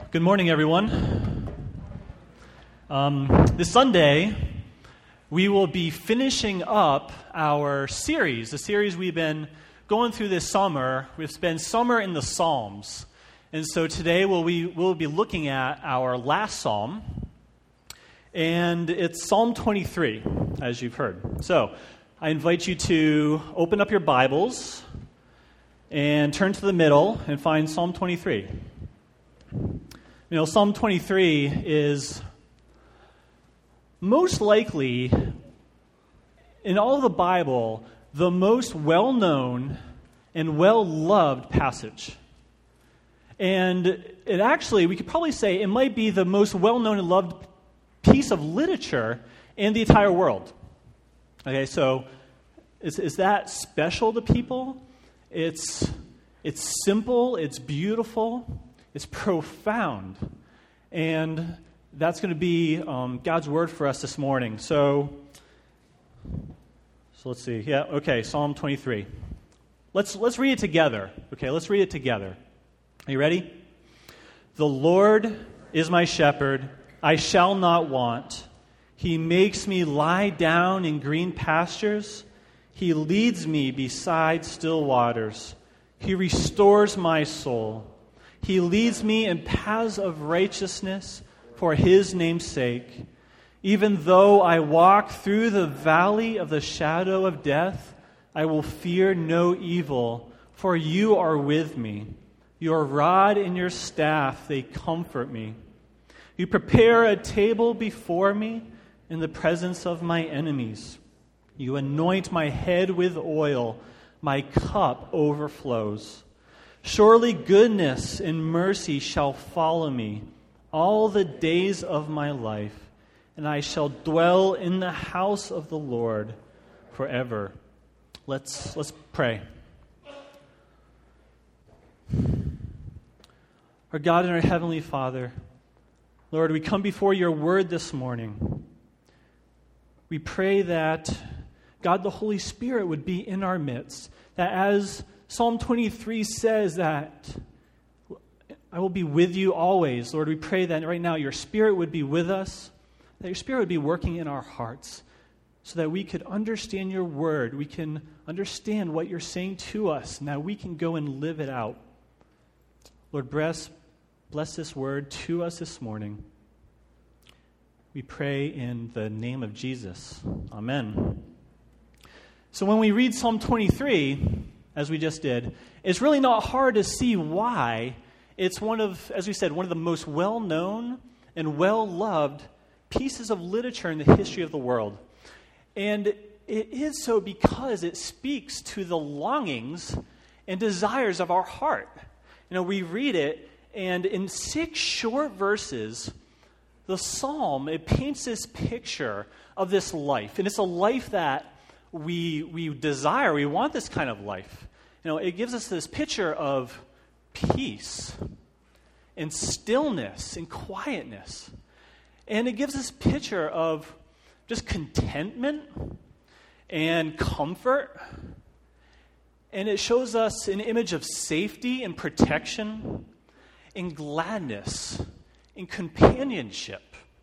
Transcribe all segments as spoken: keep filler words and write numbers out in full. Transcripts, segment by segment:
Good morning, everyone. Um, this Sunday, we will be finishing up our series, the series we've been going through this summer. We've been Summer in the Psalms. And so today we'll, we will be looking at our last psalm, and it's Psalm twenty-three, as you've heard. So I invite you to open up your Bibles and turn to the middle and find Psalm twenty-three. You know, Psalm twenty-three is most likely, in all of the Bible, the most well-known and well-loved passage. And it actually, we could probably say, it might be the most well-known and loved piece of literature in the entire world. Okay, so is, is that special to people? It's, it's simple, it's beautiful, it's profound, and that's going to be um, God's word for us this morning. So, so let's see. Yeah, okay, Psalm twenty-three. Let's let's read it together. Okay, let's read it together. Are you ready? The Lord is my shepherd; I shall not want. He makes me lie down in green pastures. He leads me beside still waters. He restores my soul. He leads me in paths of righteousness for His name's sake. Even though I walk through the valley of the shadow of death, I will fear no evil, for You are with me. Your rod and Your staff, they comfort me. You prepare a table before me in the presence of my enemies. You anoint my head with oil. My cup overflows. Surely goodness and mercy shall follow me all the days of my life, and I shall dwell in the house of the Lord forever. Let's let's pray. Our God and our Heavenly Father, Lord, we come before Your word this morning. We pray that God the Holy Spirit would be in our midst, that as Psalm twenty-three says that I will be with You always. Lord, we pray that right now Your Spirit would be with us, that Your Spirit would be working in our hearts so that we could understand Your word, we can understand what You're saying to us, and that we can go and live it out. Lord, bless, bless this word to us this morning. We pray in the name of Jesus. Amen. So when we read Psalm twenty-three, as we just did, it's really not hard to see why it's one of, as we said, one of the most well-known and well-loved pieces of literature in the history of the world. And it is so because it speaks to the longings and desires of our heart. You know, we read it, and in six short verses, the psalm, it paints this picture of this life. And it's a life that we we desire. We want this kind of life. You know, it gives us this picture of peace and stillness and quietness. And it gives us a picture of just contentment and comfort. And it shows us an image of safety and protection and gladness and companionship.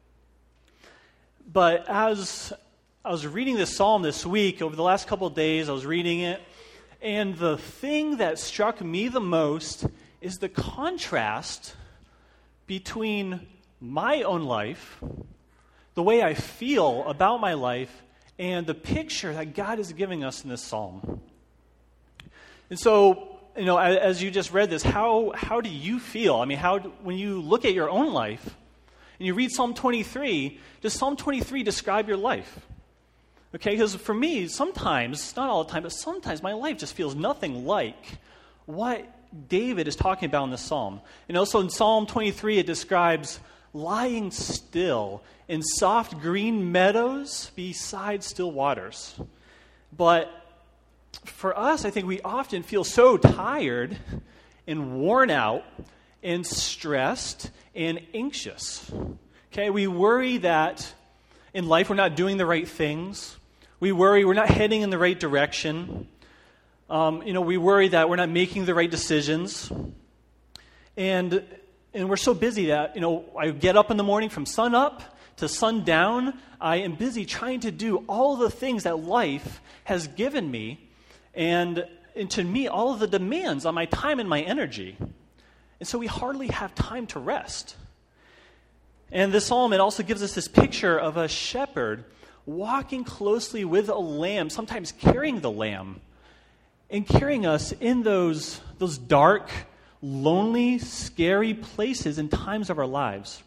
But as I was reading this psalm this week, over the last couple of days, I was reading it, and the thing that struck me the most is the contrast between my own life, the way I feel about my life, and the picture that God is giving us in this psalm. And so, you know, as you just read this, how how do you feel? I mean, how when you look at your own life and you read Psalm twenty-three, does Psalm twenty-three describe your life? Okay, because for me, sometimes, not all the time, but sometimes my life just feels nothing like what David is talking about in this psalm. And also in Psalm twenty-three, it describes lying still in soft green meadows beside still waters. But for us, I think we often feel so tired and worn out and stressed and anxious. Okay, we worry that in life we're not doing the right things. We worry we're not heading in the right direction. Um, you know, we worry that we're not making the right decisions. And and we're so busy that, you know, I get up in the morning from sun up to sundown. I am busy trying to do all the things that life has given me and, and to meet all of the demands on my time and my energy. And so we hardly have time to rest. And this psalm, it also gives us this picture of a shepherd walking closely with a lamb, sometimes carrying the lamb, and carrying us in those, those dark, lonely, scary places and times of our lives.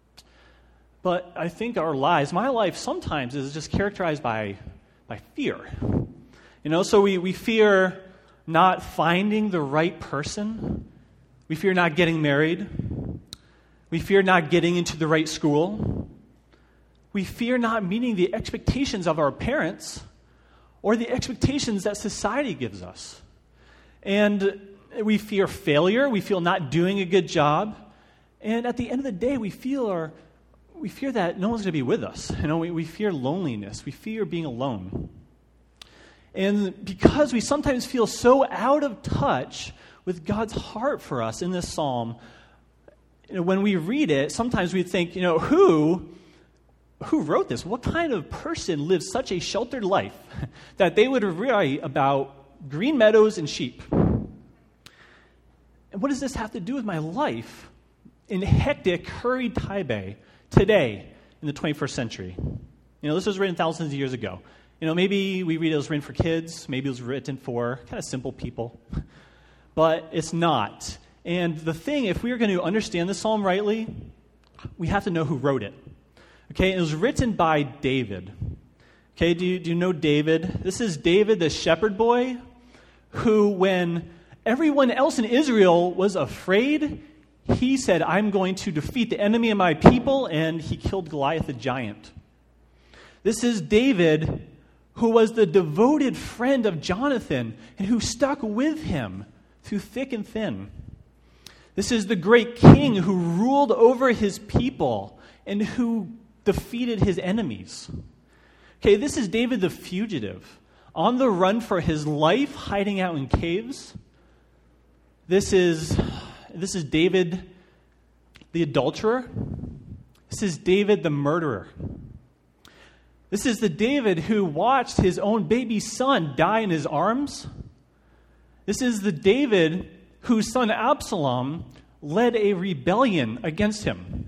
But I think our lives, my life sometimes is just characterized by, by fear. You know, so we, we fear not finding the right person. We fear not getting married. We fear not getting into the right school. We fear not meeting the expectations of our parents or the expectations that society gives us. And we fear failure. We feel not doing a good job. And at the end of the day, we feel our, we fear that no one's going to be with us. You know, we, we fear loneliness. We fear being alone. And because we sometimes feel so out of touch with God's heart for us in this psalm, you know, when we read it, sometimes we think, you know, who, who wrote this? What kind of person lives such a sheltered life that they would write about green meadows and sheep? And what does this have to do with my life in hectic, hurried Taipei today in the twenty-first century? You know, this was written thousands of years ago. You know, maybe we read it was written for kids. Maybe it was written for kind of simple people. But it's not. And the thing, if we are going to understand the psalm rightly, we have to know who wrote it. Okay, it was written by David. Okay, do you, do you know David? This is David, the shepherd boy, who, when everyone else in Israel was afraid, he said, I'm going to defeat the enemy of my people, and he killed Goliath the giant. This is David, who was the devoted friend of Jonathan, and who stuck with him through thick and thin. This is the great king who ruled over his people and who defeated his enemies. Okay, this is David the fugitive, on the run for his life, hiding out in caves. This is, this is David the adulterer. This is David the murderer. This is the David who watched his own baby son die in his arms. This is the David whose son Absalom led a rebellion against him.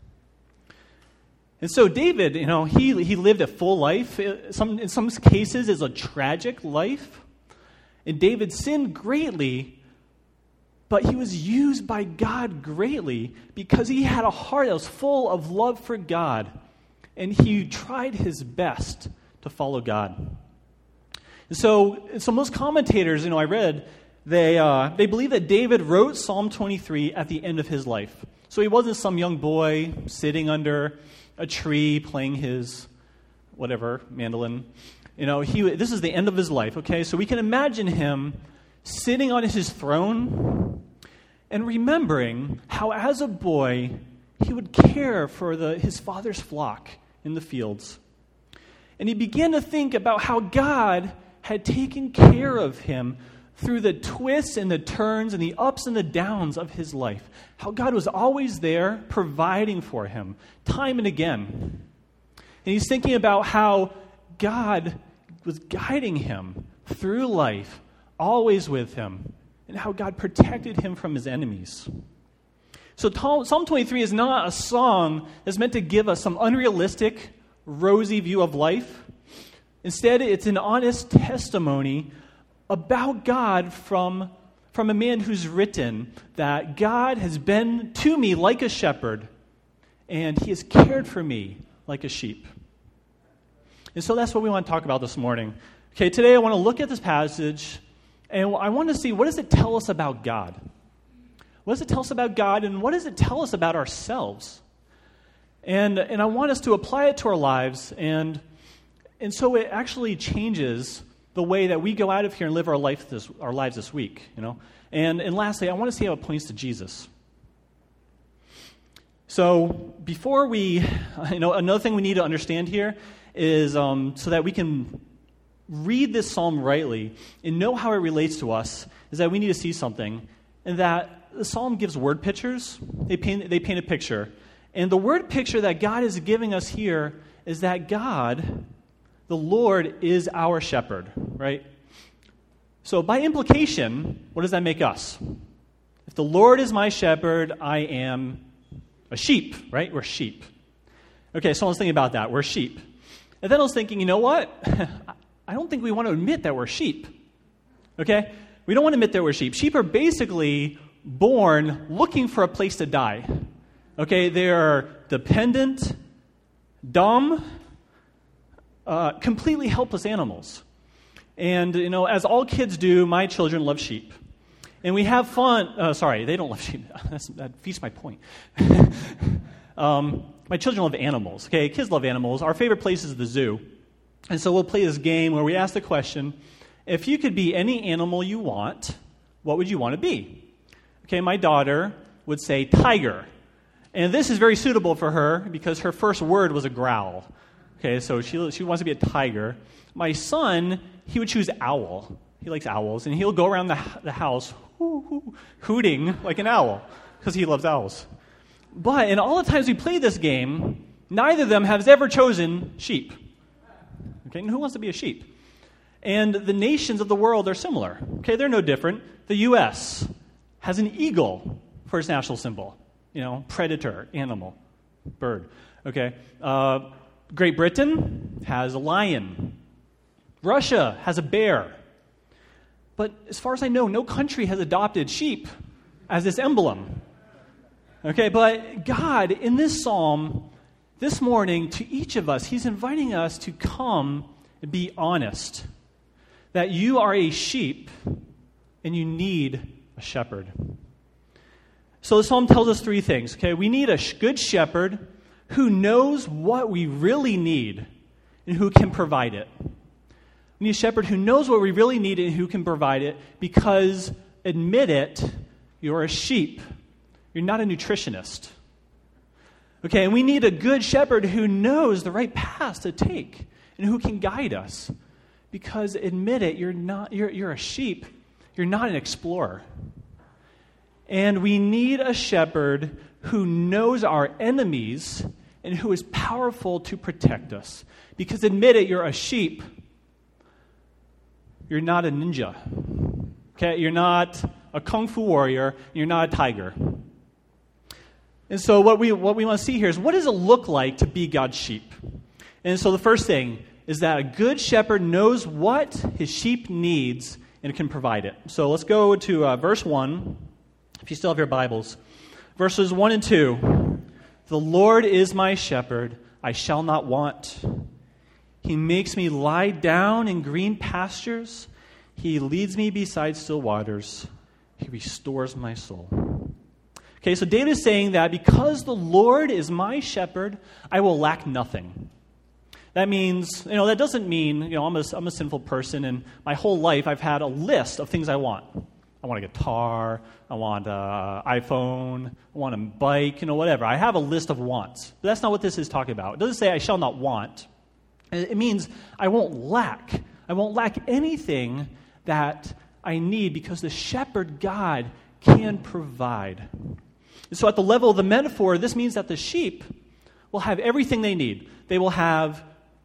And so David, you know, he, he lived a full life. Some, in some cases, it's a tragic life. And David sinned greatly, but he was used by God greatly because he had a heart that was full of love for God. And he tried his best to follow God. And so, so most commentators, you know, I read, they uh, they believe that David wrote Psalm twenty-three at the end of his life. So he wasn't some young boy sitting under a tree playing his whatever mandolin. You know, he this is the end of his life. Okay, so we can imagine him sitting on his throne and remembering how, as a boy, he would care for the his father's flock in the fields, and he began to think about how God had taken care of him through the twists and the turns and the ups and the downs of his life. How God was always there providing for him time and again. And he's thinking about how God was guiding him through life, always with him, and how God protected him from his enemies. So Psalm twenty-three is not a song that's meant to give us some unrealistic, rosy view of life. Instead, it's an honest testimony about God from, from a man who's written that God has been to me like a shepherd, and he has cared for me like a sheep. And so that's what we want to talk about this morning. Okay, today I want to look at this passage, and I want to see, what does it tell us about God? What does it tell us about God, and what does it tell us about ourselves? And, and I want us to apply it to our lives, and, and so it actually changes the way that we go out of here and live our life this, our lives this week, you know. And and lastly, I want to see how it points to Jesus. So before we, you know, another thing we need to understand here is um, so that we can read this psalm rightly and know how it relates to us, is that we need to see something, and that that the psalm gives word pictures. They paint, they paint a picture. And the word picture that God is giving us here is that God, the Lord, is our shepherd, right? So by implication, what does that make us? If the Lord is my shepherd, I am a sheep, right? We're sheep. Okay, so I was thinking about that. We're sheep. And then I was thinking, you know what? I don't think we want to admit that we're sheep. Okay? We don't want to admit that we're sheep. Sheep are basically born looking for a place to die. Okay? They are dependent, dumb, uh, completely helpless animals. And, you know, as all kids do, my children love sheep. And we have fun. Uh, sorry, they don't love sheep. That's, that defeats my point. um, my children love animals. Okay? Kids love animals. Our favorite place is the zoo. And so we'll play this game where we ask the question, if you could be any animal you want, what would you want to be? Okay, my daughter would say tiger. And this is very suitable for her because her first word was a growl. Okay, so she, she wants to be a tiger. My son, he would choose owl. He likes owls, and he'll go around the, the house hoo, hoo, hooting like an owl because he loves owls. But in all the times we play this game, neither of them has ever chosen sheep. Okay, and who wants to be a sheep? And the nations of the world are similar. Okay, they're no different. The U S has an eagle for its national symbol. You know, predator, animal, bird. Okay, uh, Great Britain has a lion. Russia has a bear. But as far as I know, no country has adopted sheep as its emblem. Okay, but God, in this psalm, this morning, to each of us, he's inviting us to come and be honest. That you are a sheep and you need a shepherd. So the psalm tells us three things. Okay, we need a good shepherd who knows what we really need and who can provide it. We need a shepherd who knows what we really need and who can provide it because, admit it, you're a sheep. You're not a nutritionist. Okay, and we need a good shepherd who knows the right path to take and who can guide us. Because admit it, you're not you're you're a sheep. You're not an explorer. And we need a shepherd who knows our enemies and who is powerful to protect us. Because admit it, you're a sheep. You're not a ninja. Okay, you're not a kung fu warrior. You're not a tiger. And so what we what we want to see here is, what does it look like to be God's sheep? And so the first thing is that a good shepherd knows what his sheep needs and can provide it. So let's go to uh, verse one, if you still have your Bibles. Verses one and two. The Lord is my shepherd, I shall not want. He makes me lie down in green pastures. He leads me beside still waters. He restores my soul. Okay, so David is saying that because the Lord is my shepherd, I will lack nothing. That means, you know, that doesn't mean, you know, I'm a, I'm a sinful person, and my whole life I've had a list of things I want. I want a guitar, I want an iPhone, I want a bike, you know, whatever. I have a list of wants. But that's not what this is talking about. It doesn't say I shall not want. It means I won't lack. I won't lack anything that I need because the shepherd God can provide. And so at the level of the metaphor, this means that the sheep will have everything they need. They will have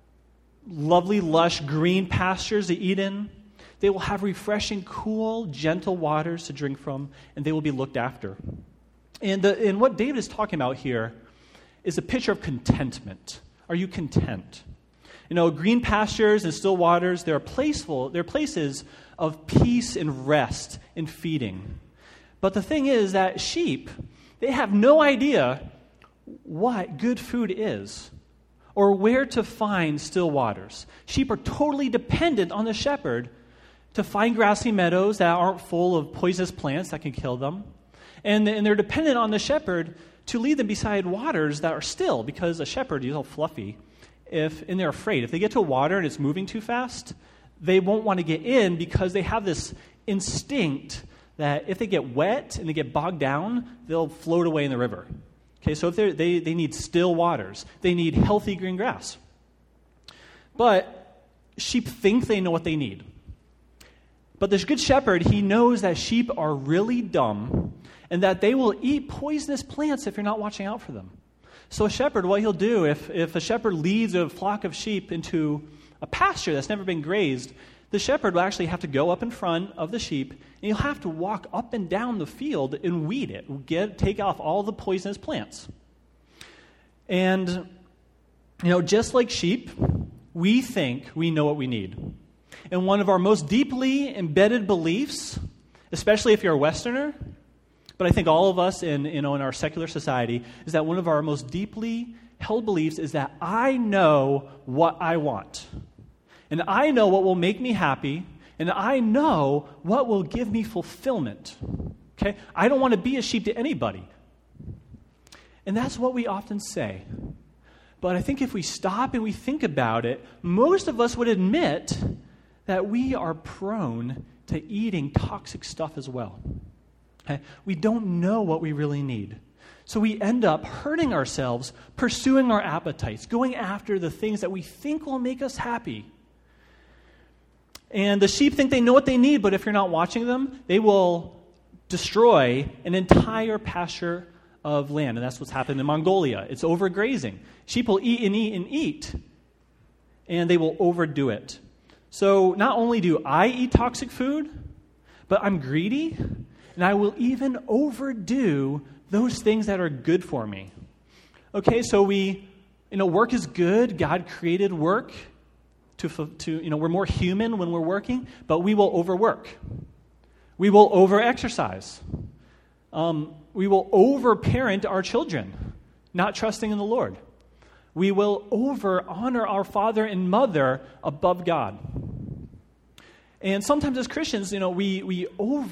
lovely, lush, green pastures to eat in. They will have refreshing, cool, gentle waters to drink from, and they will be looked after. And, the, and what David is talking about here is a picture of contentment. Are you content? You know, green pastures and still waters, they're, placeful, they're places of peace and rest and feeding. But the thing is that sheep, they have no idea what good food is or where to find still waters. Sheep are totally dependent on the shepherd to find grassy meadows that aren't full of poisonous plants that can kill them. And, and they're dependent on the shepherd to lead them beside waters that are still, because a shepherd is all fluffy. If, and they're afraid. If they get to water and it's moving too fast, they won't want to get in because they have this instinct that if they get wet and they get bogged down, they'll float away in the river. Okay, so if they they need still waters, they need healthy green grass. But sheep think they know what they need. But this good shepherd, he knows that sheep are really dumb and that they will eat poisonous plants if you're not watching out for them. So a shepherd, what he'll do, if, if a shepherd leads a flock of sheep into a pasture that's never been grazed, the shepherd will actually have to go up in front of the sheep, and he'll have to walk up and down the field and weed it, get take off all the poisonous plants. And, you know, just like sheep, we think we know what we need. And one of our most deeply embedded beliefs, especially if you're a Westerner, but I think all of us in, you know, in our secular society, is that one of our most deeply held beliefs is that I know what I want. And I know what will make me happy, and I know what will give me fulfillment. Okay? I don't want to be a sheep to anybody. And that's what we often say. But I think if we stop and we think about it, most of us would admit that we are prone to eating toxic stuff as well. Okay? We don't know what we really need. So we end up hurting ourselves, pursuing our appetites, going after the things that we think will make us happy. And the sheep think they know what they need, but if you're not watching them, they will destroy an entire pasture of land. And that's what's happened in Mongolia. It's overgrazing. Sheep will eat and eat and eat, and they will overdo it. So not only do I eat toxic food, but I'm greedy, and I will even overdo those things that are good for me. Okay, so we, you know, work is good. God created work to, to, you know, we're more human when we're working, but we will overwork. We will over-exercise. Um, we will over-parent our children, not trusting in the Lord. We will over-honor our father and mother above God. And sometimes as Christians, you know, we, we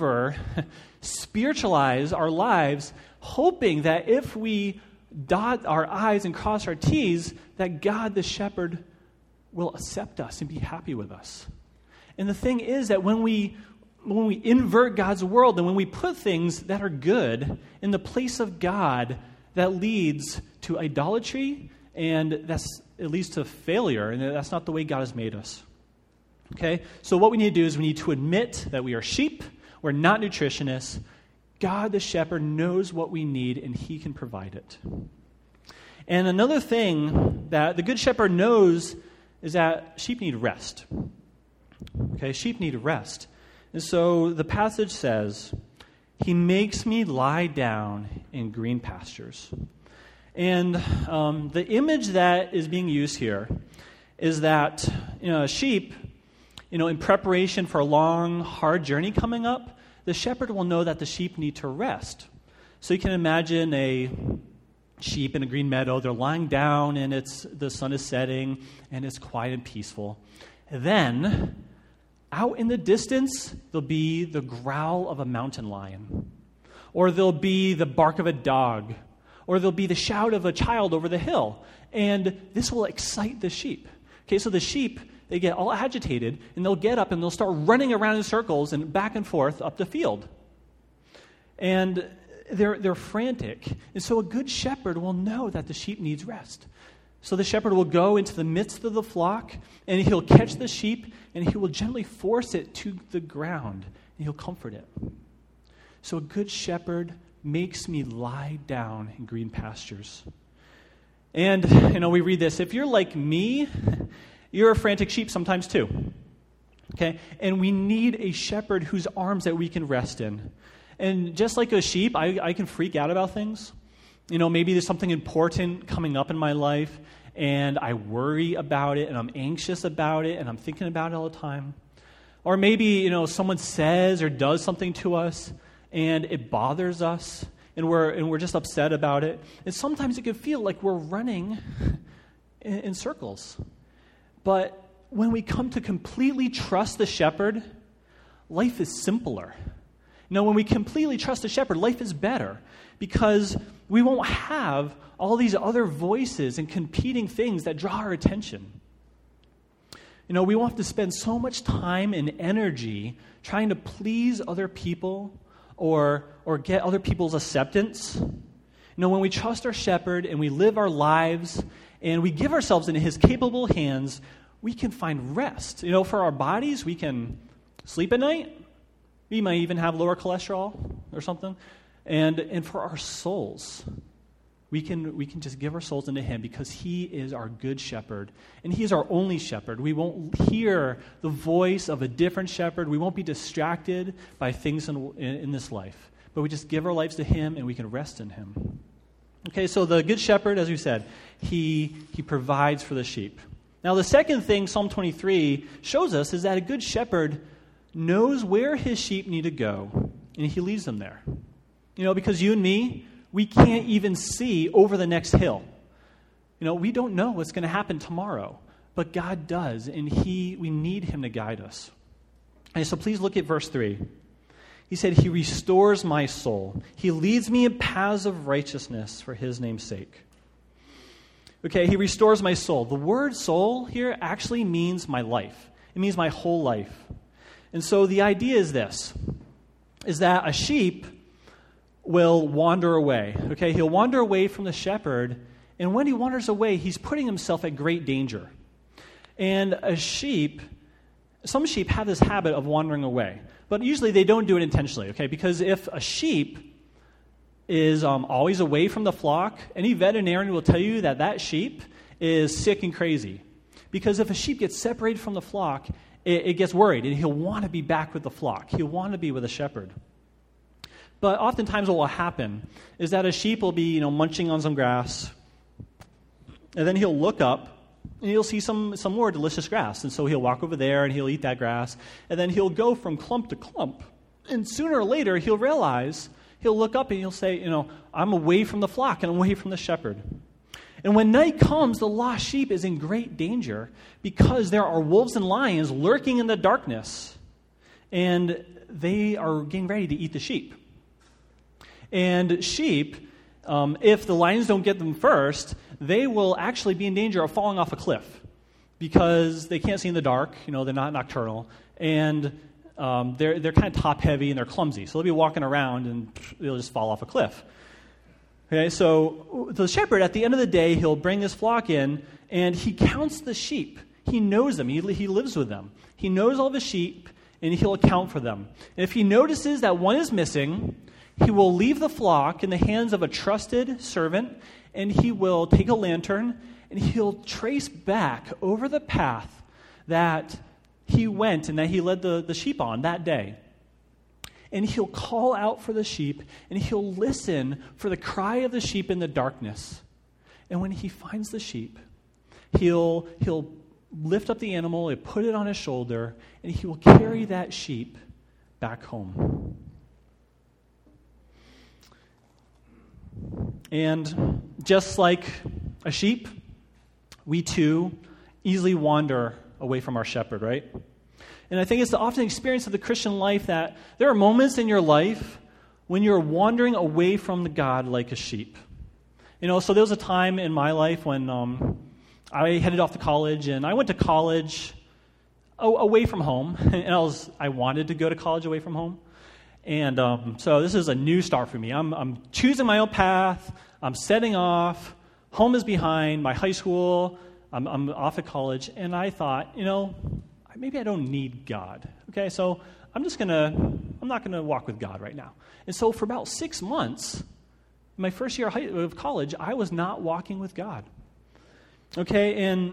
over-spiritualize our lives, hoping that if we dot our I's and cross our T's, that God the shepherd will accept us and be happy with us. And the thing is that when we when we invert God's world and when we put things that are good in the place of God, that leads to idolatry, and that's it leads to failure, and that's not the way God has made us. Okay? So what we need to do is we need to admit that we are sheep, we're not nutritionists. God the shepherd knows what we need, and he can provide it. And another thing that the good shepherd knows is that sheep need rest. Okay, sheep need rest. And so the passage says, he makes me lie down in green pastures. And um, the image that is being used here is that, you know, a sheep, you know, in preparation for a long, hard journey coming up, the shepherd will know that the sheep need to rest. So you can imagine a sheep in a green meadow. They're lying down, and it's the sun is setting, and it's quiet and peaceful. Then, out in the distance, there'll be the growl of a mountain lion, or there'll be the bark of a dog, or there'll be the shout of a child over the hill. And this will excite the sheep. Okay, so the sheep, they get all agitated, and they'll get up and they'll start running around in circles and back and forth up the field. And they're they're frantic. And so a good shepherd will know that the sheep needs rest. So the shepherd will go into the midst of the flock, and he'll catch the sheep, and he will gently force it to the ground, and he'll comfort it. So a good shepherd makes me lie down in green pastures. And, you know, we read this. If you're like me, you're a frantic sheep sometimes too. Okay? And we need a shepherd whose arms that we can rest in. And just like a sheep, I, I can freak out about things. You know, maybe there's something important coming up in my life, and I worry about it, and I'm anxious about it, and I'm thinking about it all the time. Or maybe, you know, someone says or does something to us, and it bothers us, and we're and we're just upset about it. And sometimes it can feel like we're running in, in circles. But when we come to completely trust the shepherd, life is simpler. You know, when we completely trust the shepherd, life is better because we won't have all these other voices and competing things that draw our attention. You know, we won't have to spend so much time and energy trying to please other people or or get other people's acceptance. You know, when we trust our shepherd and we live our lives and we give ourselves into his capable hands, we can find rest. You know, for our bodies, we can sleep at night. We might even have lower cholesterol or something. And, and for our souls, we can, we can just give our souls into him because he is our good shepherd, and he is our only shepherd. We won't hear the voice of a different shepherd. We won't be distracted by things in, in, in this life, but we just give our lives to him, and we can rest in him. Okay, so the good shepherd, as we said, he, he provides for the sheep. Now, the second thing Psalm twenty-three shows us is that a good shepherd knows where his sheep need to go, and he leads them there. You know, because you and me, we can't even see over the next hill. You know, we don't know what's going to happen tomorrow, but God does, and he we need him to guide us. And so please look at verse three. He said, he restores my soul. He leads me in paths of righteousness for his name's sake. Okay, he restores my soul. The word soul here actually means my life. It means my whole life. And so the idea is this, is that a sheep will wander away. Okay, he'll wander away from the shepherd, and when he wanders away, he's putting himself at great danger. And a sheep, some sheep have this habit of wandering away, but usually they don't do it intentionally, okay? Because if a sheep is um, always away from the flock, any veterinarian will tell you that that sheep is sick and crazy. Because if a sheep gets separated from the flock, it, it gets worried, and he'll want to be back with the flock. He'll want to be with a shepherd. But oftentimes what will happen is that a sheep will be, you know, munching on some grass, and then he'll look up, and he'll see some, some more delicious grass. And so he'll walk over there, and he'll eat that grass, and then he'll go from clump to clump. And sooner or later, he'll realize, he'll look up, and he'll say, you know, I'm away from the flock, and I'm away from the shepherd. And when night comes, the lost sheep is in great danger because there are wolves and lions lurking in the darkness, and they are getting ready to eat the sheep. And sheep, um, if the lions don't get them first, they will actually be in danger of falling off a cliff because they can't see in the dark. You know, they're not nocturnal, and um, they're they're kind of top heavy and they're clumsy. So they'll be walking around and they'll just fall off a cliff. Okay, so the shepherd, at the end of the day, he'll bring his flock in, and he counts the sheep. He knows them. He he lives with them. He knows all the sheep, and he'll account for them. And if he notices that one is missing, he will leave the flock in the hands of a trusted servant, and he will take a lantern, and he'll trace back over the path that he went and that he led the, the sheep on that day. And he'll call out for the sheep, and he'll listen for the cry of the sheep in the darkness. And when he finds the sheep, he'll, he'll lift up the animal, he'll put it on his shoulder, and he will carry that sheep back home. And just like a sheep, we too easily wander away from our shepherd, right? And I think it's the often experience of the Christian life that there are moments in your life when you're wandering away from the God like a sheep. You know, so there was a time in my life when um, I headed off to college, and I went to college away from home, and I was I wanted to go to college away from home. And um, so this is a new start for me. I'm, I'm choosing my own path. I'm setting off. Home is behind. My high school. I'm, I'm off at college. And I thought, you know, maybe I don't need God. Okay, so I'm just going to, I'm not going to walk with God right now. And so for about six months, my first year of college, I was not walking with God. Okay, and,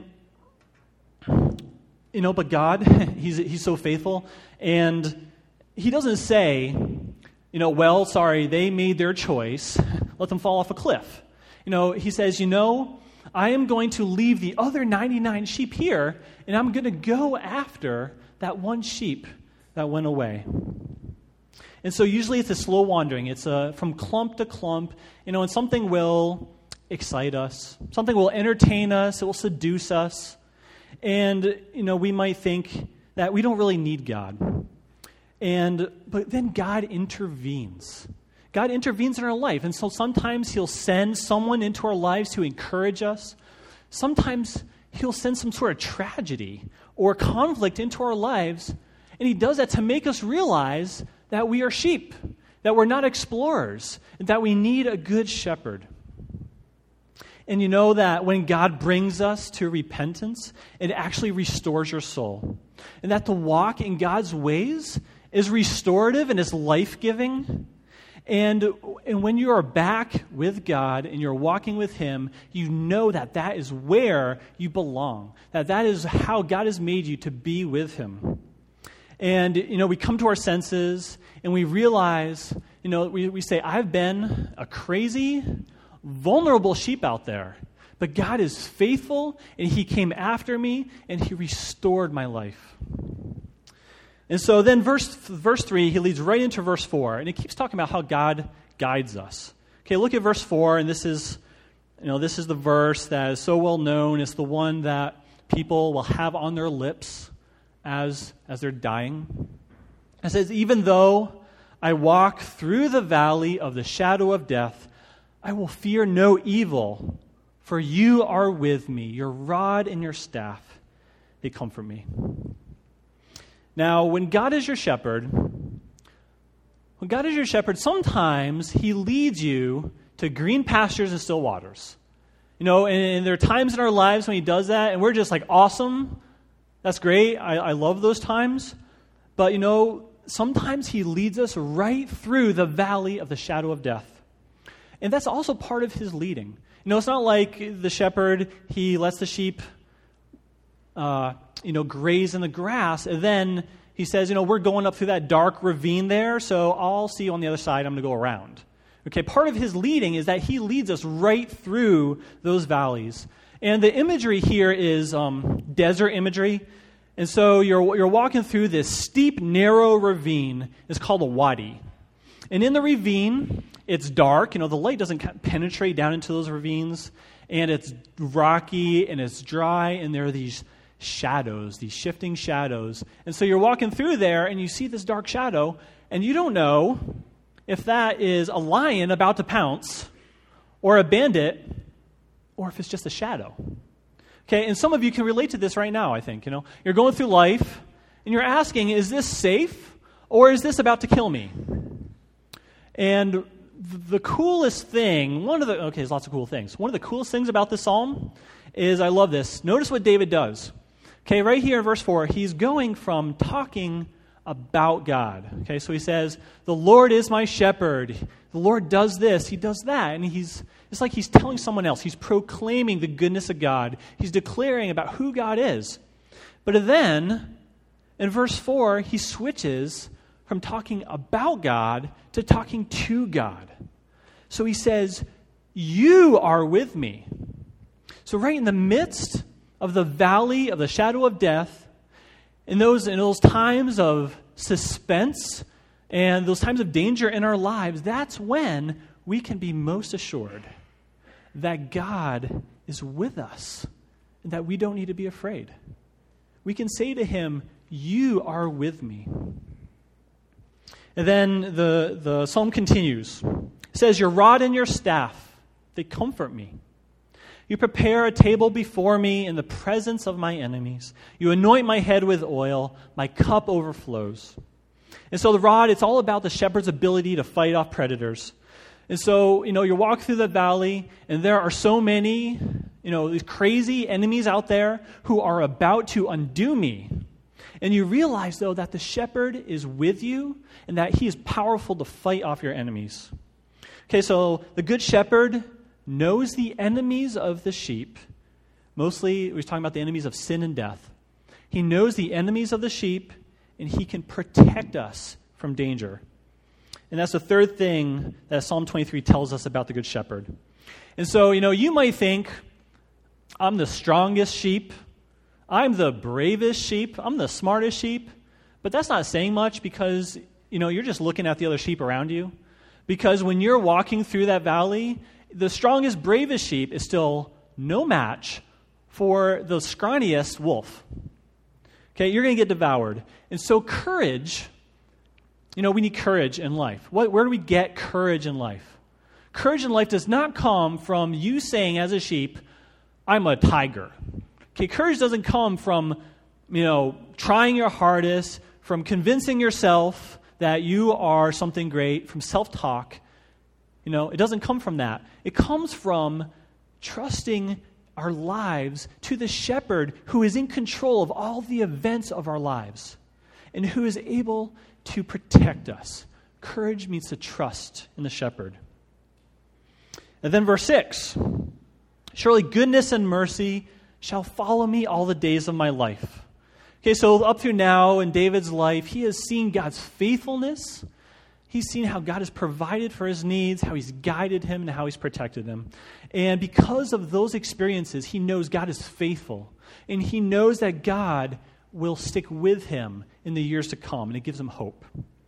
you know, but God, he's, he's so faithful. And he doesn't say, you know, well, sorry, they made their choice. Let them fall off a cliff. You know, he says, you know, I am going to leave the other ninety-nine sheep here, and I'm going to go after that one sheep that went away. And so usually it's a slow wandering. It's a, from clump to clump, you know, and something will excite us. Something will entertain us. It will seduce us. And, you know, we might think that we don't really need God. And but then God intervenes. God intervenes in our life. And so sometimes he'll send someone into our lives to encourage us. Sometimes he'll send some sort of tragedy or conflict into our lives. And he does that to make us realize that we are sheep, that we're not explorers, and that we need a good shepherd. And you know that when God brings us to repentance, it actually restores your soul. And that to walk in God's ways is restorative and is life-giving. And, and when you are back with God and you're walking with Him, you know that that is where you belong, that that is how God has made you to be with Him. And, you know, we come to our senses and we realize, you know, we, we say, I've been a crazy, vulnerable sheep out there, but God is faithful and He came after me and He restored my life. And so then verse verse three, he leads right into verse four, and it keeps talking about how God guides us. Okay, look at verse four, and this is, you know, this is the verse that is so well known. It's the one that people will have on their lips as, as they're dying. It says, even though I walk through the valley of the shadow of death, I will fear no evil, for you are with me. Your rod and your staff, they comfort me. Now, when God is your shepherd, when God is your shepherd, sometimes He leads you to green pastures and still waters. You know, and, and there are times in our lives when He does that, and we're just like, awesome, that's great, I, I love those times. But, you know, sometimes He leads us right through the valley of the shadow of death. And that's also part of His leading. You know, it's not like the shepherd, he lets the sheep uh, you know, graze in the grass, and then He says, you know, we're going up through that dark ravine there, so I'll see you on the other side, I'm going to go around. Okay, part of His leading is that He leads us right through those valleys. And the imagery here is um, desert imagery. And so you're you're walking through this steep, narrow ravine. It's called a wadi. And in the ravine, it's dark. You know, the light doesn't penetrate down into those ravines. And it's rocky, and it's dry, and there are these shadows, these shifting shadows. And so you're walking through there, and you see this dark shadow, and you don't know if that is a lion about to pounce, or a bandit, or if it's just a shadow. Okay, and some of you can relate to this right now, I think. You know, you're going through life, and you're asking, is this safe, or is this about to kill me? And the coolest thing, one of the, okay, there's lots of cool things. One of the coolest things about this psalm is, I love this. Notice what David does. Okay, right here in verse four, he's going from talking about God. Okay, so he says, the Lord is my shepherd. The Lord does this, He does that. And he's, it's like he's telling someone else. He's proclaiming the goodness of God. He's declaring about who God is. But then, in verse four, he switches from talking about God to talking to God. So he says, you are with me. So right in the midst of the valley of the shadow of death, in those, in those times of suspense and those times of danger in our lives, that's when we can be most assured that God is with us and that we don't need to be afraid. We can say to Him, you are with me. And then the, the psalm continues. It says, your rod and your staff, they comfort me. You prepare a table before me in the presence of my enemies. You anoint my head with oil. My cup overflows. And so the rod, it's all about the shepherd's ability to fight off predators. And so, you know, you walk through the valley, and there are so many, you know, these crazy enemies out there who are about to undo me. And you realize, though, that the shepherd is with you and that He is powerful to fight off your enemies. Okay, so the good shepherd knows the enemies of the sheep. Mostly, we're talking about the enemies of sin and death. He knows the enemies of the sheep, and He can protect us from danger. And that's the third thing that Psalm twenty-three tells us about the Good Shepherd. And so, you know, you might think, I'm the strongest sheep, I'm the bravest sheep, I'm the smartest sheep, but that's not saying much because, you know, you're just looking at the other sheep around you. Because when you're walking through that valley, the strongest, bravest sheep is still no match for the scrawniest wolf. Okay, you're going to get devoured. And so courage, you know, we need courage in life. What, where do we get courage in life? Courage in life does not come from you saying as a sheep, I'm a tiger. Okay, courage doesn't come from, you know, trying your hardest, from convincing yourself that you are something great, from self-talk. You know, it doesn't come from that. It comes from trusting our lives to the shepherd who is in control of all the events of our lives and who is able to protect us Courage means to trust in the shepherd. And then verse six, surely goodness and mercy shall follow me all the days of my life. Okay, so up through now in David's life, he has seen God's faithfulness. He's seen how God has provided for his needs, how he's guided him, and how he's protected him. And because of those experiences, he knows God is faithful. And he knows that God will stick with him in the years to come, and it gives him hope.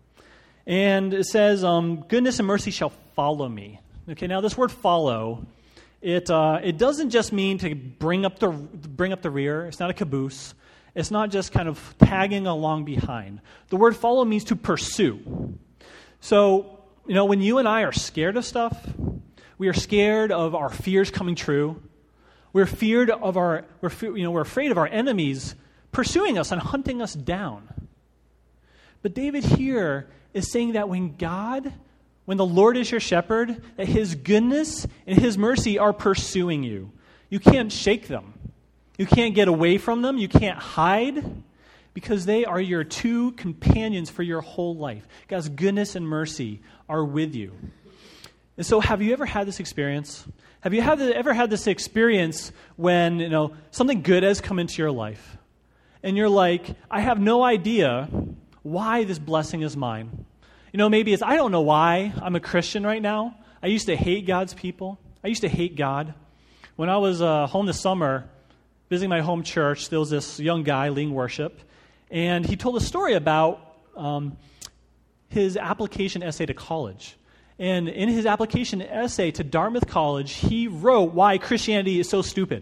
And it says, um, goodness and mercy shall follow me. Okay, now this word follow, it uh, it doesn't just mean to bring up the bring up the rear. It's not a caboose. It's not just kind of tagging along behind. The word follow means to pursue. So, you know, when you and I are scared of stuff, we are scared of our fears coming true. We're feared of our, we're, you know, we're afraid of our enemies pursuing us and hunting us down. But David here is saying that when God, when the Lord is your shepherd, that his goodness and his mercy are pursuing you. You can't shake them. You can't get away from them. You can't hide because they are your two companions for your whole life. God's goodness and mercy are with you. And so have you ever had this experience? Have you had, ever had this experience when, you know, something good has come into your life? And you're like, I have no idea why this blessing is mine. You know, maybe it's, I don't know why I'm a Christian right now. I used to hate God's people. I used to hate God. When I was uh, home this summer, visiting my home church, there was this young guy leading worship, and he told a story about um, his application essay to college. And in his application essay to Dartmouth College, he wrote why Christianity is so stupid.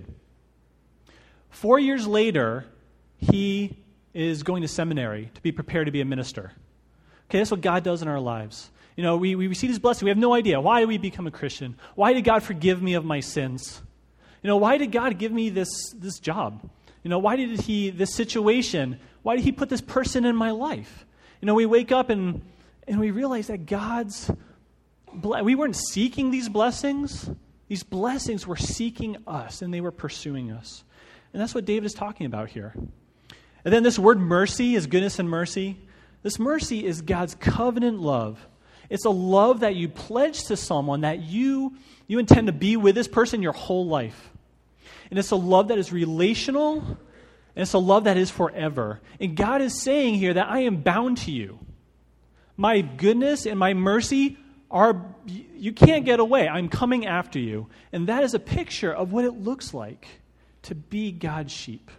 Four years later, he is going to seminary to be prepared to be a minister. Okay, that's what God does in our lives. You know, we, we receive his blessing. We have no idea. Why did we become a Christian? Why did God forgive me of my sins? You know, why did God give me this, this job? You know, why did he, this situation, why did he put this person in my life? You know, we wake up and, and we realize that God's, we weren't seeking these blessings. These blessings were seeking us, and they were pursuing us. And that's what David is talking about here. And then this word mercy is goodness and mercy. This mercy is God's covenant love. It's a love that you pledge to someone that you, you intend to be with this person your whole life. And it's a love that is relational, and it's a love that is forever. And God is saying here that I am bound to you. My goodness and my mercy are, you can't get away. I'm coming after you. And that is a picture of what it looks like to be God's sheep.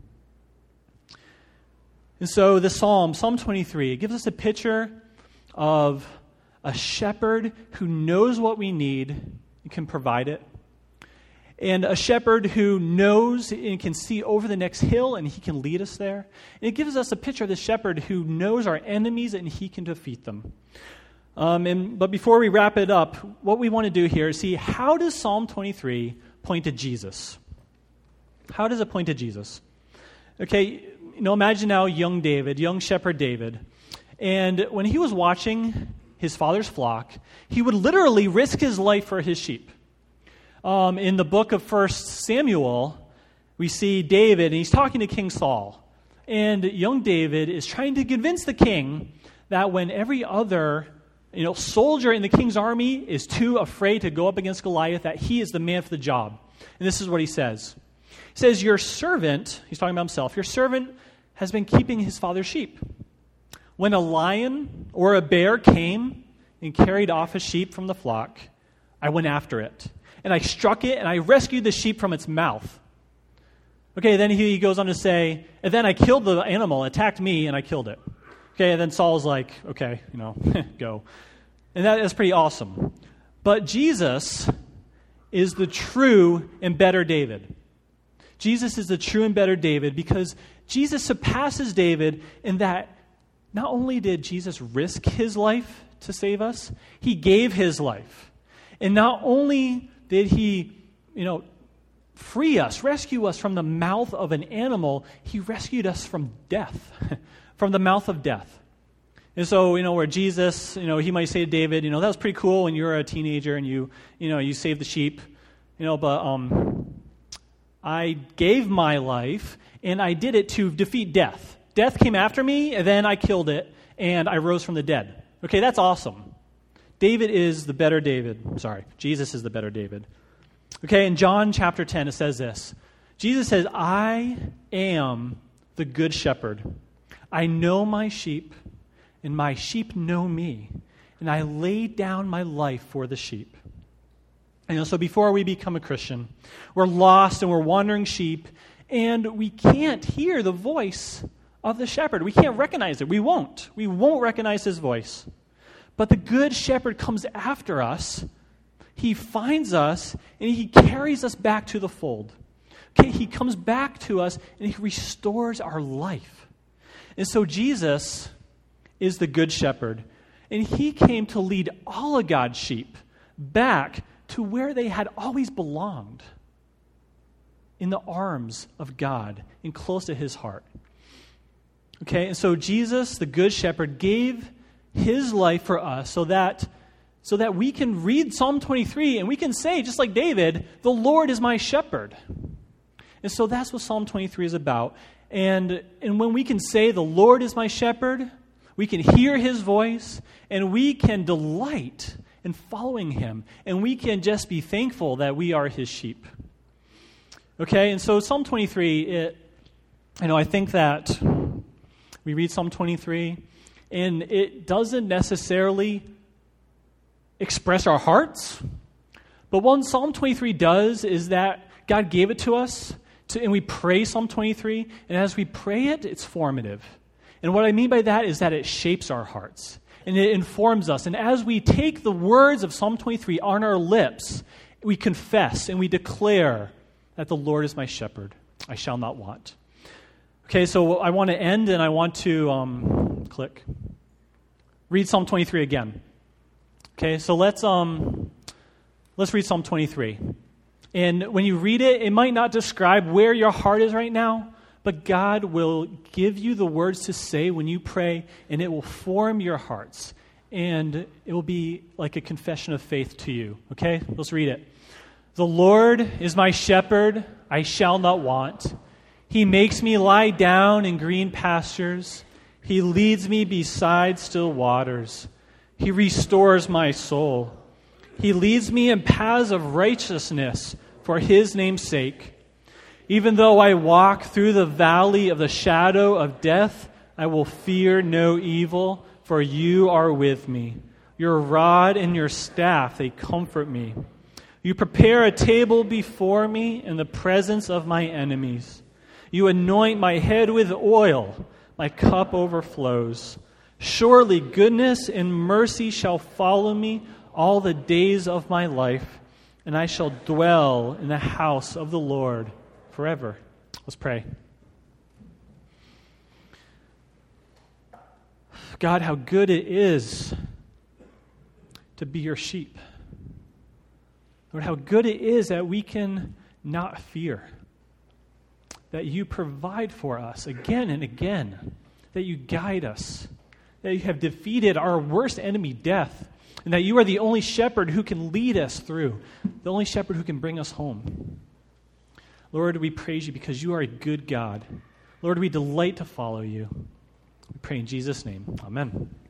And so the Psalm, Psalm twenty-three, it gives us a picture of a shepherd who knows what we need and can provide it. And a shepherd who knows and can see over the next hill and he can lead us there. And it gives us a picture of the shepherd who knows our enemies and he can defeat them. Um, and, but before we wrap it up, what we want to do here is see, how does Psalm twenty-three point to Jesus? How does it point to Jesus? Okay, you know, imagine now young David, young shepherd David. And when he was watching his father's flock, he would literally risk his life for his sheep. Um, in the book of First Samuel, we see David, and he's talking to King Saul. And young David is trying to convince the king that when every other, you know, soldier in the king's army is too afraid to go up against Goliath, that he is the man for the job. And this is what he says. He says, your servant, he's talking about himself, your servant has been keeping his father's sheep. When a lion or a bear came and carried off a sheep from the flock, I went after it. And I struck it, and I rescued the sheep from its mouth. Okay, then he goes on to say, and then I killed the animal, attacked me, and I killed it. Okay, and then Saul's like, okay, you know, go. And that is pretty awesome. But Jesus is the true and better David. Jesus is the true and better David because Jesus surpasses David in that not only did Jesus risk his life to save us, he gave his life. And not only did he, you know, free us, rescue us from the mouth of an animal, he rescued us from death, from the mouth of death. And so, you know, where Jesus, you know, he might say to David, you know, that was pretty cool when you were a teenager and you, you know, you saved the sheep, you know, but um, I gave my life and I did it to defeat death. Death came after me and then I killed it and I rose from the dead. Okay, that's awesome. David is the better David. Sorry, Jesus is the better David. Okay, in John chapter ten, it says this. Jesus says, I am the good shepherd. I know my sheep, and my sheep know me, and I lay down my life for the sheep. And you know, so before we become a Christian, we're lost and we're wandering sheep, and we can't hear the voice of the shepherd. We can't recognize it. We won't. We won't recognize his voice. But the good shepherd comes after us. He finds us, and he carries us back to the fold. Okay, he comes back to us, and he restores our life. And so Jesus is the good shepherd, and he came to lead all of God's sheep back to where they had always belonged, in the arms of God and close to his heart. Okay, and so Jesus, the good shepherd, gave his life for us so that so that we can read Psalm twenty-three and we can say, just like David, the Lord is my shepherd. And so that's what Psalm twenty-three is about. And, and when we can say, the Lord is my shepherd, we can hear his voice, and we can delight in following him. And we can just be thankful that we are his sheep. Okay, and so Psalm twenty-three, it, you know, I think that we read Psalm twenty-three, and it doesn't necessarily express our hearts. But what Psalm twenty-three does is that God gave it to us, to, and we pray Psalm twenty-three, and as we pray it, it's formative. And what I mean by that is that it shapes our hearts, and it informs us. And as we take the words of Psalm twenty-three on our lips, we confess and we declare that the Lord is my shepherd. I shall not want. Okay, so I want to end, and I want to um, click. Read Psalm twenty-three again. Okay, so let's um, let's read Psalm twenty-three. And when you read it, it might not describe where your heart is right now, but God will give you the words to say when you pray, and it will form your hearts. And it will be like a confession of faith to you. Okay, let's read it. The Lord is my shepherd, I shall not want. He makes me lie down in green pastures. He leads me beside still waters. He restores my soul. He leads me in paths of righteousness for his name's sake. Even though I walk through the valley of the shadow of death, I will fear no evil, for you are with me. Your rod and your staff, they comfort me. You prepare a table before me in the presence of my enemies. You anoint my head with oil. My cup overflows. Surely goodness and mercy shall follow me all the days of my life, and I shall dwell in the house of the Lord forever. Let's pray. God, how good it is to be your sheep. Lord, how good it is that we can not fear. That you provide for us again and again. That you guide us. That you have defeated our worst enemy, death. And that you are the only shepherd who can lead us through. The only shepherd who can bring us home. Lord, we praise you because you are a good God. Lord, we delight to follow you. We pray in Jesus' name. Amen.